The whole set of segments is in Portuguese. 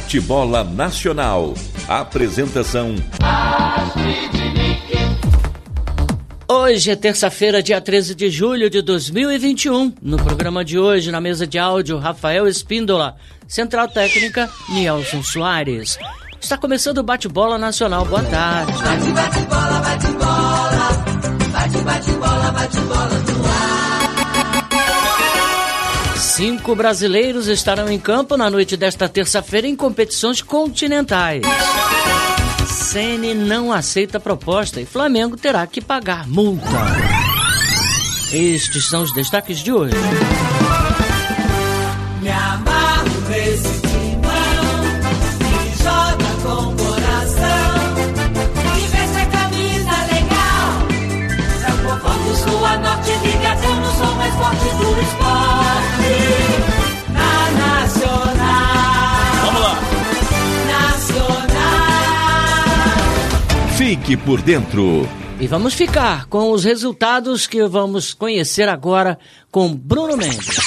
Bate-bola Nacional. Apresentação: Hoje é terça-feira, dia 13 de julho de 2021. No programa de hoje, na mesa de áudio, Rafael Espíndola. Central técnica, Nielson Soares. Está começando o Bate-bola Nacional. Boa tarde. Bate-bola, bate-bola. Bate-bola, bate-bola no ar. 5 brasileiros estarão em campo na noite desta terça-feira em competições continentais. Ceni não aceita proposta e Flamengo terá que pagar multa. Estes são os destaques de hoje. Me amarro nesse timão que joga com o coração, que veste a camisa legal. É o povão do sul a norte, ligação no som mais forte do esporte. Na Nacional. Vamos lá. Fique por dentro. E vamos ficar com os resultados que vamos conhecer agora com Bruno Mendes.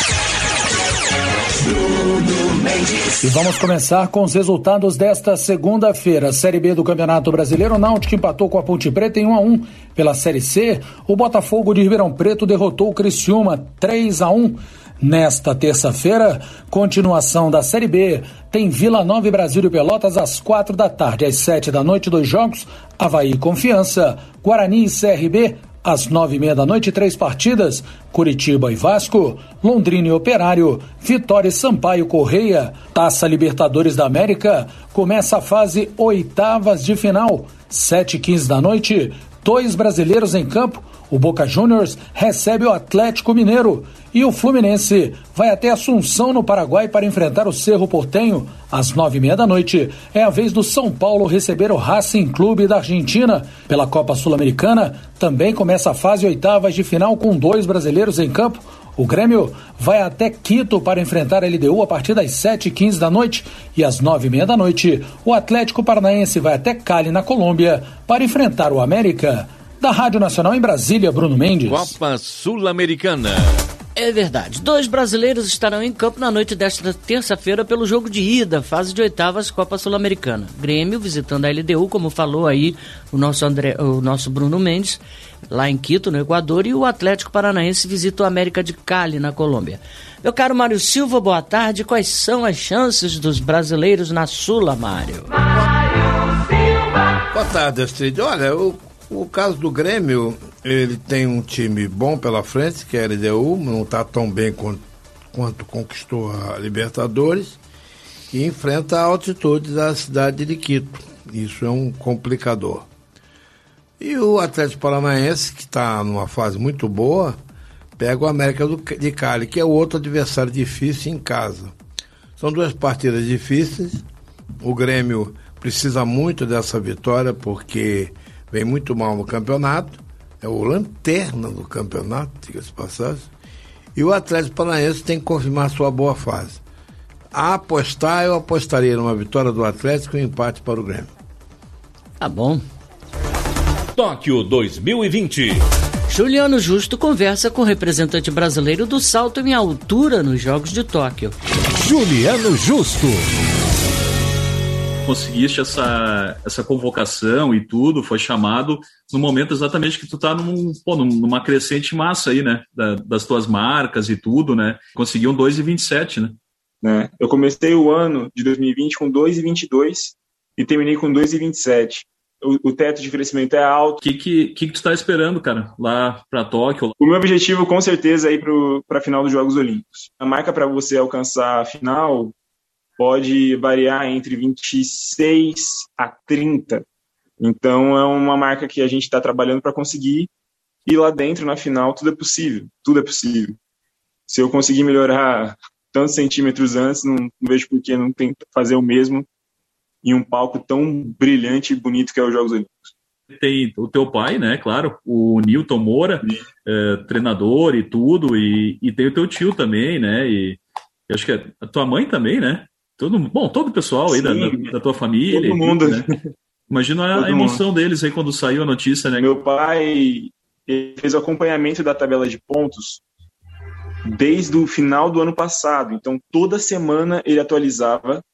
E vamos começar com os resultados desta segunda-feira. Série B do Campeonato Brasileiro, o Náutico empatou com a Ponte Preta em 1-1. Pela Série C, o Botafogo de Ribeirão Preto derrotou o Criciúma 3-1. Nesta terça-feira, continuação da Série B, tem Vila Nova e Brasil de Pelotas às 4 da tarde. Às 7 da noite, 2 jogos, Avaí e Confiança, Guarani e CRB, às 9h30 da noite, 3 partidas, Curitiba e Vasco, Londrina e Operário, Vitória e Sampaio Correia. Taça Libertadores da América, começa a fase oitavas de final, 7h15 da noite, 2 brasileiros em campo. O Boca Juniors recebe o Atlético Mineiro e o Fluminense vai até Assunção, no Paraguai, para enfrentar o Cerro Porteño. Às 9h30 da noite, é a vez do São Paulo receber o Racing Clube da Argentina. Pela Copa Sul-Americana, também começa a fase oitavas de final com 2 brasileiros em campo. O Grêmio vai até Quito para enfrentar a LDU a partir das 7h15 da noite. E às 9h30 da noite, o Atlético Paranaense vai até Cali, na Colômbia, para enfrentar o América. Da Rádio Nacional em Brasília, Bruno Mendes. Copa Sul-Americana. É verdade, 2 brasileiros estarão em campo na noite desta terça-feira pelo jogo de ida, fase de oitavas Copa Sul-Americana. Grêmio visitando a LDU, como falou aí o nosso Bruno Mendes, lá em Quito, no Equador, e o Atlético Paranaense visita o América de Cali, na Colômbia. Meu caro Mário Silva, boa tarde. Quais são as chances dos brasileiros na Sula, Mário? Boa tarde, Astrid. Olha, o caso do Grêmio, ele tem um time bom pela frente, que é a LDU, não está tão bem quanto conquistou a Libertadores, e enfrenta a altitude da cidade de Quito. Isso é um complicador. E o Atlético Paranaense, que está numa fase muito boa, pega o América de Cali, que é o outro adversário difícil em casa. São 2 partidas difíceis. O Grêmio precisa muito dessa vitória, porque vem muito mal no campeonato, é o lanterna do campeonato, diga-se de passagem, e o Atlético Paranaense tem que confirmar sua boa fase. A apostar, eu apostaria numa vitória do Atlético e um empate para o Grêmio. Tá bom. Tóquio 2020. Juliano Justo conversa com o representante brasileiro do salto em altura nos Jogos de Tóquio. Juliano Justo. Conseguiste essa convocação e tudo, foi chamado no momento exatamente que tu tá numa crescente massa aí, né, das tuas marcas e tudo, né, conseguiu um 2,27, né? Eu comecei o ano de 2020 com 2,22 e terminei com 2,27. O teto de crescimento é alto. O que tu tá esperando, cara, lá pra Tóquio? O meu objetivo, com certeza, é ir pra final dos Jogos Olímpicos. A marca para você alcançar a final pode variar entre 26 a 30. Então é uma marca que a gente está trabalhando para conseguir. E lá dentro, na final, tudo é possível. Tudo é possível. Se eu conseguir melhorar tantos centímetros antes, não vejo por que não tentar fazer o mesmo em um palco tão brilhante e bonito que é os Jogos Olímpicos. Tem o teu pai, né, claro, o Nilton Moura, treinador e tudo, e tem o teu tio também, né, e acho que a tua mãe também, né? Todo o pessoal aí da tua família. Todo mundo. Tudo, né? Imagina a emoção deles aí quando saiu a notícia, né? Meu pai fez o acompanhamento da tabela de pontos desde o final do ano passado. Então, toda semana ele atualizava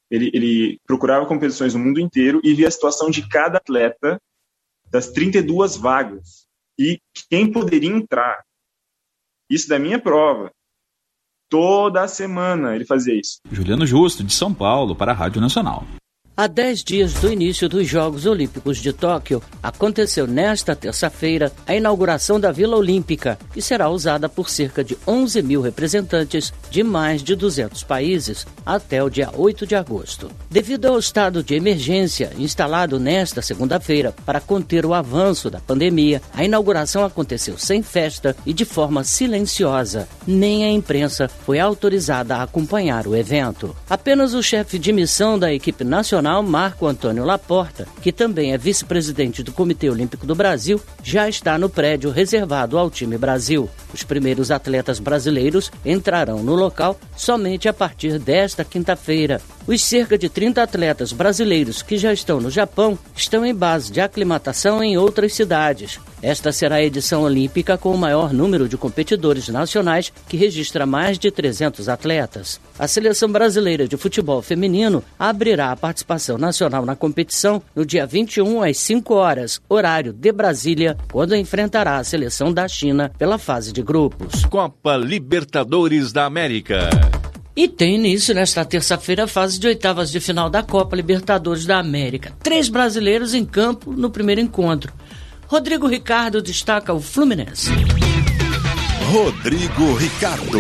Ele procurava competições no mundo inteiro e via a situação de cada atleta das 32 vagas e quem poderia entrar. Isso da minha prova. Toda semana ele fazia isso. Juliano Justo, de São Paulo, para a Rádio Nacional. Há 10 dias do início dos Jogos Olímpicos de Tóquio, aconteceu nesta terça-feira a inauguração da Vila Olímpica, que será usada por cerca de 11 mil representantes de mais de 200 países até o dia 8 de agosto. Devido ao estado de emergência instalado nesta segunda-feira para conter o avanço da pandemia, a inauguração aconteceu sem festa e de forma silenciosa. Nem a imprensa foi autorizada a acompanhar o evento. Apenas o chefe de missão da equipe nacional, Marco Antônio Laporta, que também é vice-presidente do Comitê Olímpico do Brasil, já está no prédio reservado ao time Brasil. Os primeiros atletas brasileiros entrarão no local somente a partir desta quinta-feira. Os cerca de 30 atletas brasileiros que já estão no Japão estão em base de aclimatação em outras cidades. Esta será a edição olímpica com o maior número de competidores nacionais, que registra mais de 300 atletas. A seleção brasileira de futebol feminino abrirá a participação nacional na competição no dia 21 às 5 horas, horário de Brasília, quando enfrentará a seleção da China pela fase de grupos. Copa Libertadores da América. E tem início nesta terça-feira a fase de oitavas de final da Copa Libertadores da América. 3 brasileiros em campo no primeiro encontro. Rodrigo Ricardo destaca o Fluminense. Rodrigo Ricardo.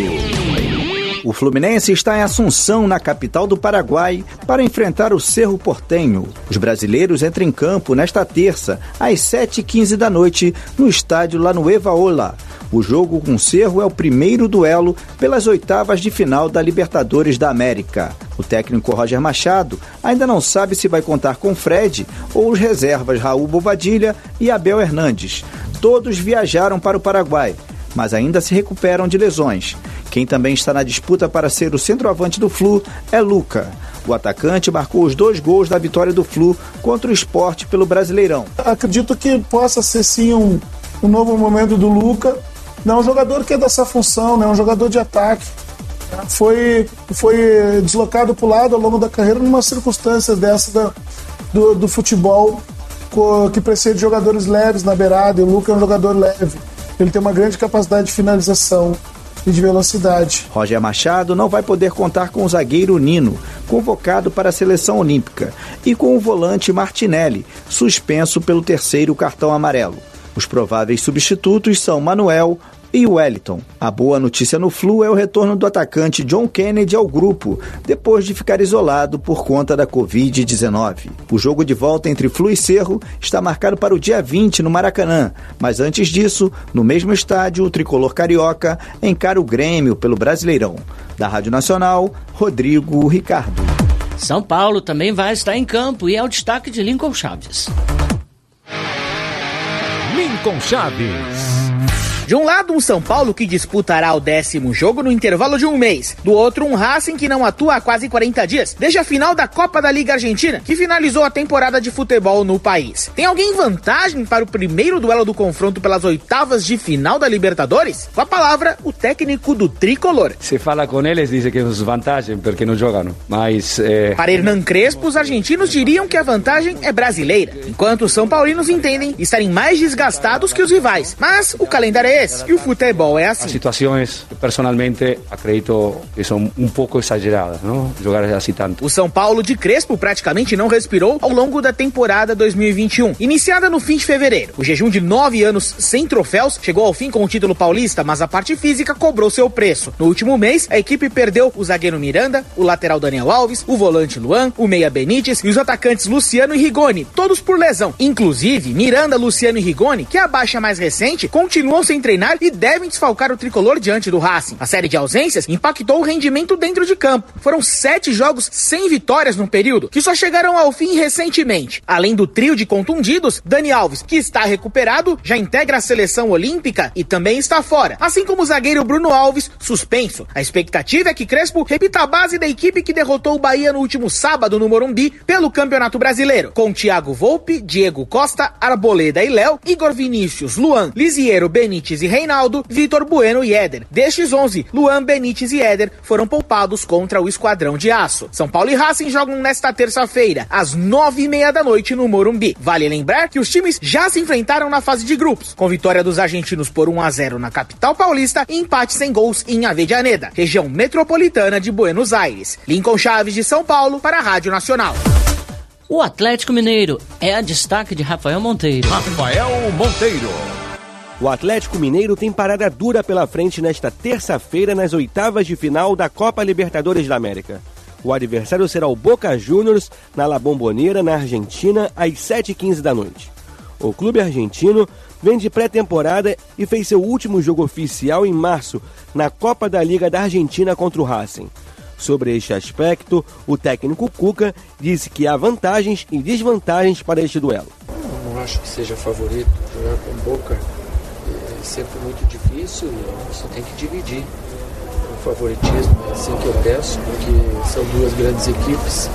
O Fluminense está em Assunção, na capital do Paraguai, para enfrentar o Cerro Porteño. Os brasileiros entram em campo nesta terça, às 7h15 da noite, no estádio La Nueva Ola. O jogo com o Cerro é o primeiro duelo pelas oitavas de final da Libertadores da América. O técnico Roger Machado ainda não sabe se vai contar com Fred ou os reservas Raul Bobadilla e Abel Hernandes. Todos viajaram para o Paraguai, mas ainda se recuperam de lesões. Quem também está na disputa para ser o centroavante do Flu é Luca. O atacante marcou os 2 gols da vitória do Flu contra o Sport pelo Brasileirão. Acredito que possa ser sim um novo momento do Luca. Não é um jogador que é dessa função, né? É um jogador de ataque. Foi deslocado para o lado ao longo da carreira numa circunstância dessa do futebol que precisa de jogadores leves na beirada, e o Luca é um jogador leve. Ele tem uma grande capacidade de finalização e de velocidade. Roger Machado não vai poder contar com o zagueiro Nino, convocado para a seleção olímpica, e com o volante Martinelli, suspenso pelo 3º cartão amarelo. Os prováveis substitutos são Manuel e Wellington. A boa notícia no Flu é o retorno do atacante John Kennedy ao grupo, depois de ficar isolado por conta da Covid-19. O jogo de volta entre Flu e Cerro está marcado para o dia 20 no Maracanã, mas antes disso, no mesmo estádio, o tricolor carioca encara o Grêmio pelo Brasileirão. Da Rádio Nacional, Rodrigo Ricardo. São Paulo também vai estar em campo e é o destaque de Lincoln Chaves. Lincoln Chaves. De um lado, um São Paulo que disputará o 10º jogo no intervalo de um mês. Do outro, um Racing que não atua há quase 40 dias, desde a final da Copa da Liga Argentina, que finalizou a temporada de futebol no país. Tem alguém em vantagem para o primeiro duelo do confronto pelas oitavas de final da Libertadores? Com a palavra, o técnico do Tricolor. Se fala com eles, dizem que é vantagem, porque não jogam. Mas... Para Hernan Crespo, os argentinos diriam que a vantagem é brasileira, enquanto os são paulinos entendem estarem mais desgastados que os rivais. Mas o calendário é e o futebol é assim. As situações, personalmente, acredito que são um pouco exageradas, não? Jogar assim tanto. O São Paulo de Crespo praticamente não respirou ao longo da temporada 2021, iniciada no fim de fevereiro. O jejum de 9 anos sem troféus chegou ao fim com o título paulista, mas a parte física cobrou seu preço. No último mês, a equipe perdeu o zagueiro Miranda, o lateral Daniel Alves, o volante Luan, o meia Benítez e os atacantes Luciano e Rigoni, todos por lesão. Inclusive, Miranda, Luciano e Rigoni, que é a baixa mais recente, continuam sem treinar e devem desfalcar o tricolor diante do Racing. A série de ausências impactou o rendimento dentro de campo. Foram 7 jogos sem vitórias no período, que só chegaram ao fim recentemente. Além do trio de contundidos, Dani Alves, que está recuperado, já integra a seleção olímpica e também está fora, assim como o zagueiro Bruno Alves, suspenso. A expectativa é que Crespo repita a base da equipe que derrotou o Bahia no último sábado no Morumbi pelo Campeonato Brasileiro, com Thiago Volpe, Diego Costa, Arboleda e Léo, Igor Vinícius, Luan, Lisiero, Benítez Benítez e Reinaldo, Vitor Bueno e Éder. Destes 11, Luan, Benítez e Éder foram poupados contra o Esquadrão de Aço. São Paulo e Racing jogam nesta terça-feira, às 9h30 da noite no Morumbi. Vale lembrar que os times já se enfrentaram na fase de grupos, com vitória dos argentinos por 1-0 na capital paulista e empate sem gols em Avellaneda, região metropolitana de Buenos Aires. Lincoln Chaves, de São Paulo, para a Rádio Nacional. O Atlético Mineiro é a destaque de Rafael Monteiro. Rafael Monteiro. O Atlético Mineiro tem parada dura pela frente nesta terça-feira nas oitavas de final da Copa Libertadores da América. O adversário será o Boca Juniors na La Bombonera, na Argentina, às 7h15 da noite. O clube argentino vem de pré-temporada e fez seu último jogo oficial em março, na Copa da Liga da Argentina contra o Racing. Sobre este aspecto, o técnico Cuca disse que há vantagens e desvantagens para este duelo. Eu não acho que seja favorito. Jogar com Boca é sempre muito difícil e você tem que dividir o favoritismo. É assim que eu peço, porque são duas grandes equipes.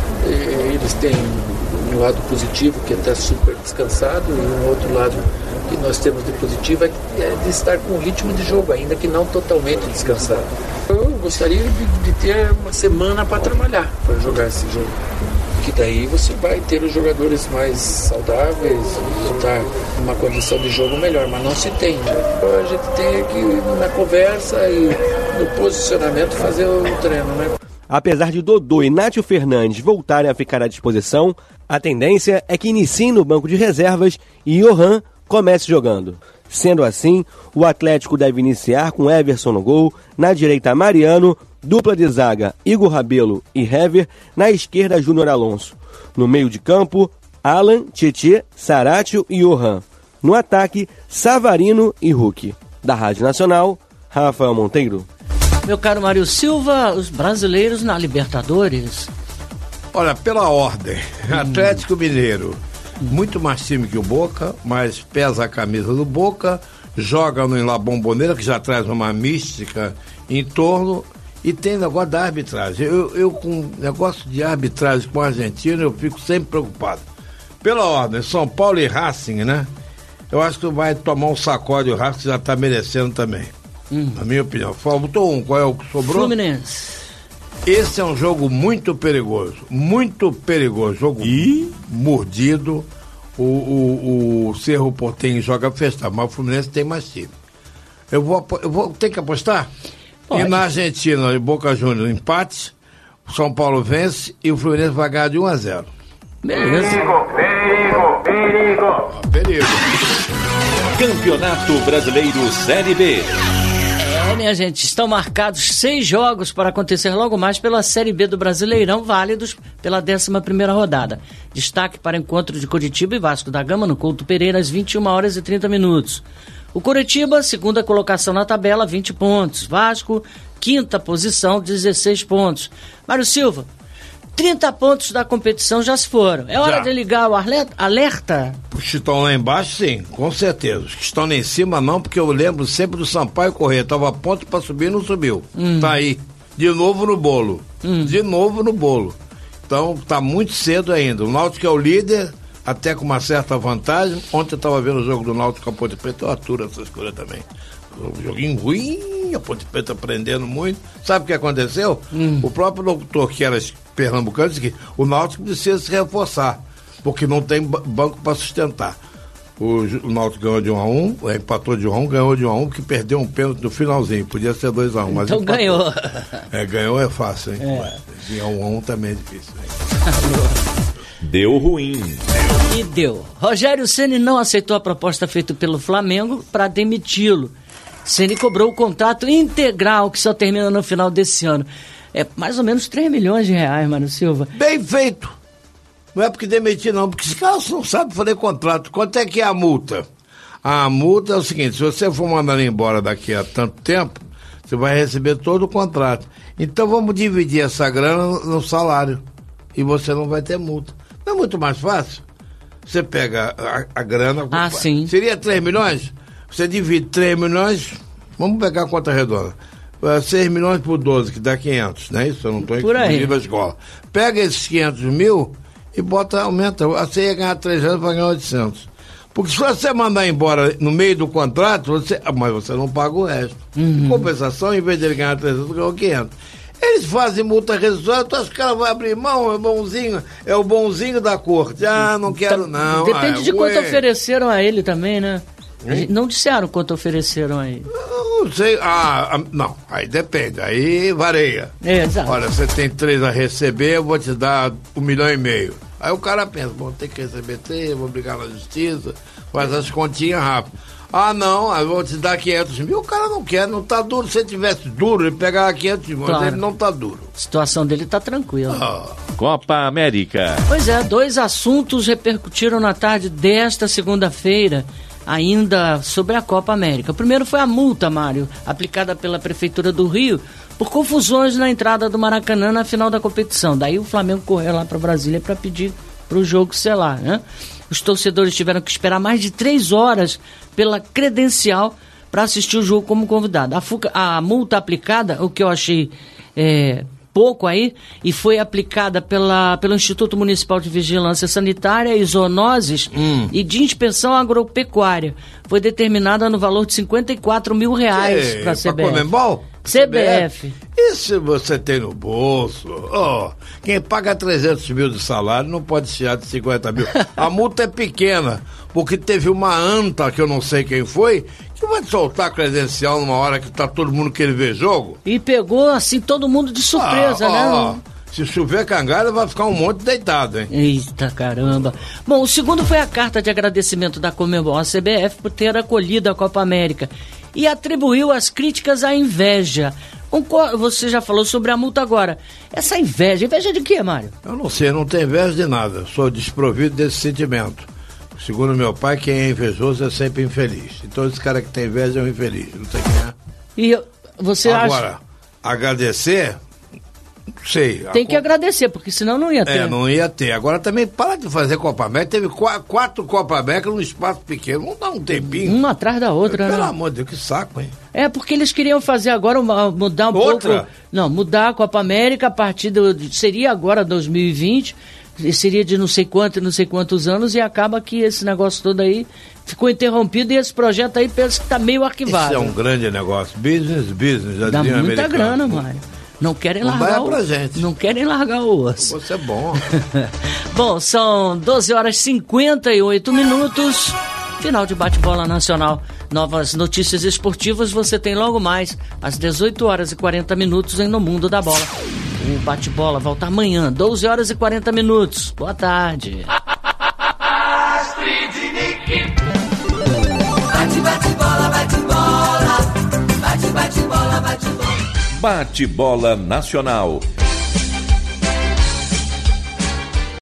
Eles têm um lado positivo, que é estar super descansado, e um outro lado que nós temos de positivo é de estar com o ritmo de jogo, ainda que não totalmente descansado. Eu gostaria de ter uma semana para trabalhar, para jogar esse jogo, que daí você vai ter os jogadores mais saudáveis, estar numa condição de jogo melhor, mas não se tem. A gente tem que, na conversa e no posicionamento, fazer o treino, né? Apesar de Dodô e Nátio Fernandes voltarem a ficar à disposição, a tendência é que iniciem no banco de reservas e Johan comece jogando. Sendo assim, o Atlético deve iniciar com Everson no gol, na direita Mariano, dupla de zaga Igor Rabelo e Hever, na esquerda Júnior Alonso. No meio de campo, Alan, Tietê, Saratio e Johan. No ataque, Savarino e Hulk. Da Rádio Nacional, Rafael Monteiro. Meu caro Mário Silva, os brasileiros na Libertadores. Olha, pela ordem, Atlético Mineiro, muito mais time que o Boca, mas pesa a camisa do Boca, joga no La Bombonera, que já traz uma mística em torno, e tem negócio da arbitragem. Eu com negócio de arbitragem com a Argentina, eu fico sempre preocupado. Pela ordem, São Paulo e Racing, né? Eu acho que vai tomar um sacode, o Racing já está merecendo também. Na minha opinião. Faltou um, qual é o que sobrou? Fluminense. Esse é um jogo muito perigoso, jogo mordido. O Cerro Porteño joga fechado, mas o Fluminense tem mais time. Eu vou ter que apostar? Pode. E na Argentina, em Boca Juniors, empate, o São Paulo vence e o Fluminense vai ganhar de 1-0. Beleza. Perigo. Campeonato Brasileiro Série B. Minha gente, estão marcados 6 jogos para acontecer logo mais pela Série B do Brasileirão, válidos pela 11ª rodada. Destaque para o encontro de Coritiba e Vasco da Gama no Couto Pereira às 21h30. O Coritiba, segunda colocação na tabela, 20 pontos. Vasco, quinta posição, 16 pontos. Mário Silva, 30 pontos da competição já se foram. É hora de ligar o alerta? Os que estão lá embaixo, sim, com certeza. Os que estão lá em cima, não, porque eu lembro sempre do Sampaio Corrêa. Estava a ponto para subir e não subiu. Tá aí. De novo no bolo. Então, tá muito cedo ainda. O Náutico é o líder, até com uma certa vantagem. Ontem eu estava vendo o jogo do Náutico com a Ponte Preta. Eu aturo essas coisas também. Um joguinho ruim, a Ponte Preta aprendendo muito. Sabe o que aconteceu? O próprio locutor, que era pernambucano, disse que o Náutico precisa se reforçar, porque não tem banco para sustentar. O Náutico ganhou de 1-1, empatou de 1-1, ganhou de 1-1, porque perdeu um pênalti no finalzinho, podia ser 2-1, mas então empatou. Ganhou. Ganhou é fácil, hein? Ganhar 1-1 também é difícil, hein? Deu ruim. E deu. Rogério Ceni não aceitou a proposta feita pelo Flamengo para demiti-lo. Ceni cobrou o contrato integral, que só termina no final desse ano. É mais ou menos 3 milhões de reais, Mário Silva. Bem feito. Não é porque demitir, não, porque esse cara não sabe fazer contrato. Quanto é que é a multa? A multa é o seguinte: se você for mandar embora daqui a tanto tempo, você vai receber todo o contrato. Então vamos dividir essa grana no salário e você não vai ter multa. Não é muito mais fácil? Você pega a grana... sim. Seria 3 milhões? Você divide 3 milhões, vamos pegar a conta redonda. 6 milhões por 12, que dá 500, não é isso? Eu não estou incluindo a escola. Pega esses 500 mil e aumenta. Você ia ganhar 3 anos, vai ganhar 800. Porque se você mandar embora no meio do contrato, mas você não paga o resto. Em compensação, em vez de ele ganhar 300, ganhou 500. Eles fazem multa rescisória, tu acha que o cara vai abrir mão, é o bonzinho da corte. Ah, não quero não. Depende de quanto ofereceram a ele também, né? Não disseram quanto ofereceram a ele. Não sei, não, aí depende, aí varia. Exato. Olha, você tem 3 a receber, eu vou te dar 1,5 milhão. Aí o cara pensa, bom, tem que receber 3, vou brigar na justiça, faz as continhas rápido. Não, eu vou te dar 500 mil, o cara não quer, não tá duro. Se ele tivesse duro, ele pegava 500 mil, claro. Mas ele não tá duro. A situação dele tá tranquila. Copa América. Pois é, 2 assuntos repercutiram na tarde desta segunda-feira, ainda sobre a Copa América. O primeiro foi a multa, Mário, aplicada pela Prefeitura do Rio por confusões na entrada do Maracanã na final da competição. Daí o Flamengo correu lá para Brasília para pedir para o jogo selar, né? Os torcedores tiveram que esperar mais de 3 horas pela credencial para assistir o jogo como convidado. A multa aplicada, o que eu achei pouco aí, e foi aplicada pelo Instituto Municipal de Vigilância Sanitária e Zoonoses e de Inspeção Agropecuária. Foi determinada no valor de R$54 mil para a CBF. Comembol? CBF. E se você tem no bolso? Quem paga 300 mil de salário não pode tirar de 50 mil. A multa é pequena, porque teve uma anta, que eu não sei quem foi, que vai soltar a credencial numa hora que tá todo mundo querendo ver jogo. E pegou, assim, todo mundo de surpresa, né? Se chover cangalha, vai ficar um monte deitado, hein? Eita, caramba. Bom, o segundo foi a carta de agradecimento da Conmebol à CBF por ter acolhido a Copa América e atribuiu as críticas à inveja. Você já falou sobre a multa agora. Essa inveja de quê, Mário? Eu não sei, não tenho inveja de nada. Sou desprovido desse sentimento. Segundo meu pai, quem é invejoso é sempre infeliz. Então esse cara que tem inveja é um infeliz, não sei quem é. E você acha... Agora, agradecer... Sei. Tem que agradecer, porque senão não ia ter. Não ia ter. Agora também para de fazer Copa América. Teve 4 Copa América num espaço pequeno. Não dá um tempinho. Uma atrás da outra, Pelo né? amor de Deus, que saco, hein? Porque eles queriam fazer agora, mudar um pouco... Não, mudar a Copa América a partir seria agora 2020, seria de não sei quantos anos, e acaba que esse negócio todo aí ficou interrompido e esse projeto aí pensa que tá meio arquivado. Isso é um grande negócio. Business, já dá dizia muita americano. Grana, Mário. Não querem largar Não querem largar o osso. Você é bom. Bom, são 12h58. Final de bate-bola nacional. Novas notícias esportivas você tem logo mais, às 18h40 em No Mundo da Bola. O bate-bola volta amanhã, 12h40. Boa tarde. Bate-bola, bate-bola. Bate-bola, bate-bola. Bate-bola nacional.